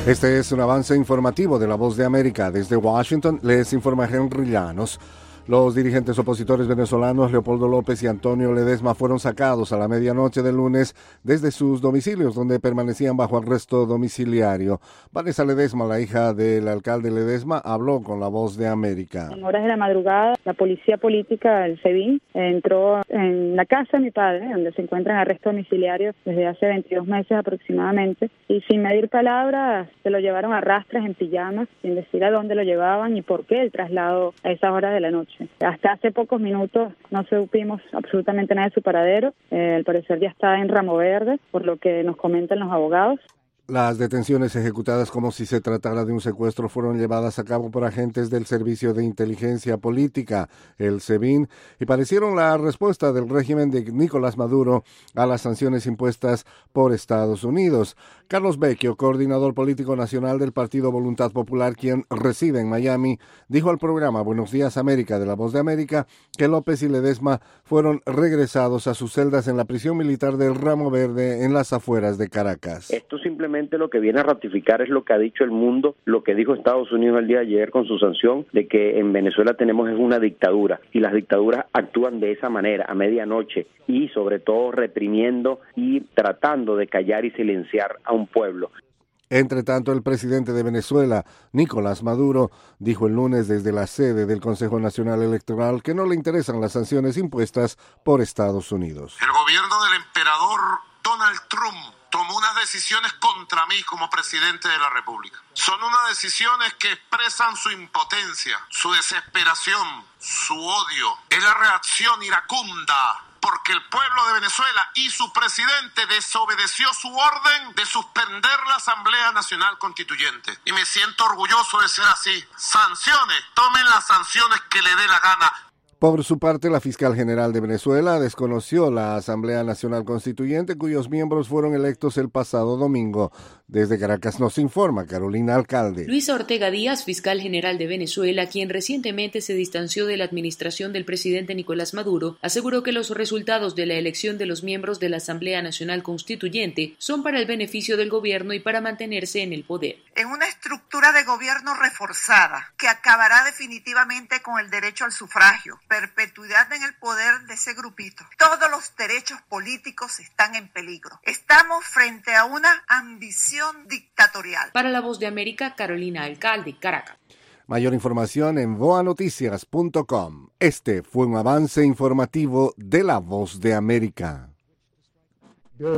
Este es un avance informativo de La Voz de América. Desde Washington les informa Henry Llanos. Los dirigentes opositores venezolanos Leopoldo López y Antonio Ledesma fueron sacados a la medianoche del lunes desde sus domicilios, donde permanecían bajo arresto domiciliario. Vanessa Ledesma, la hija del alcalde Ledesma, habló con La Voz de América. En horas de la madrugada, la policía política, el SEBIN, entró en la casa de mi padre, donde se encuentra en arresto domiciliario desde hace 22 meses aproximadamente, y sin medir palabras se lo llevaron a rastras en pijamas, sin decir a dónde lo llevaban y por qué el traslado a esas horas de la noche. Hasta hace pocos minutos no supimos absolutamente nada de su paradero. Al parecer ya está en Ramo Verde, por lo que nos comentan los abogados. Las detenciones ejecutadas como si se tratara de un secuestro fueron llevadas a cabo por agentes del Servicio de Inteligencia Política, el SEBIN, y parecieron la respuesta del régimen de Nicolás Maduro a las sanciones impuestas por Estados Unidos. Carlos Vecchio, coordinador político nacional del Partido Voluntad Popular, quien reside en Miami, dijo al programa Buenos Días América de La Voz de América que López y Ledesma fueron regresados a sus celdas en la prisión militar del Ramo Verde en las afueras de Caracas. Esto simplemente lo que viene a ratificar es lo que ha dicho el mundo, lo que dijo Estados Unidos el día de ayer con su sanción de que en Venezuela tenemos una dictadura y las dictaduras actúan de esa manera, a medianoche y sobre todo reprimiendo y tratando de callar y silenciar a un pueblo. Entre tanto, el presidente de Venezuela, Nicolás Maduro, dijo el lunes desde la sede del Consejo Nacional Electoral que no le interesan las sanciones impuestas por Estados Unidos. El gobierno del emperador Donald Trump tomó unas decisiones contra mí como presidente de la República. Son unas decisiones que expresan su impotencia, su desesperación, su odio. Es la reacción iracunda porque el pueblo de Venezuela y su presidente desobedeció su orden de suspender la Asamblea Nacional Constituyente. Y me siento orgulloso de ser así. Sanciones, tomen las sanciones que le dé la gana. Por su parte, la fiscal general de Venezuela desconoció la Asamblea Nacional Constituyente, cuyos miembros fueron electos el pasado domingo. Desde Caracas nos informa Carolina Alcalde. Luisa Ortega Díaz, fiscal general de Venezuela, quien recientemente se distanció de la administración del presidente Nicolás Maduro, aseguró que los resultados de la elección de los miembros de la Asamblea Nacional Constituyente son para el beneficio del gobierno y para mantenerse en el poder. En una estructura de gobierno reforzada que acabará definitivamente con el derecho al sufragio, perpetuidad en el poder de ese grupito. Todos los derechos políticos están en peligro. Estamos frente a una ambición dictatorial. Para La Voz de América, Carolina Alcalde, Caracas. Mayor información en voanoticias.com. Este fue un avance informativo de La Voz de América.